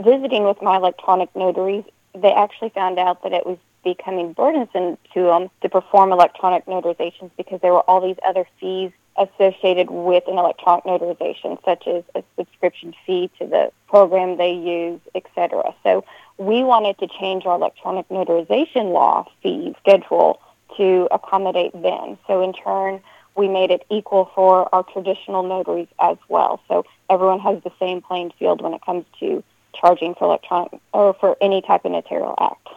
visiting with my electronic notaries, they actually found out that it was becoming burdensome to them to perform electronic notarizations because there were all these other fees associated with an electronic notarization, such as a subscription fee to the program they use, etc. So we wanted to change our electronic notarization law fee schedule to accommodate them. So in turn, we made it equal for our traditional notaries as well. So everyone has the same playing field when it comes to charging for electronic or for any type of notarial act.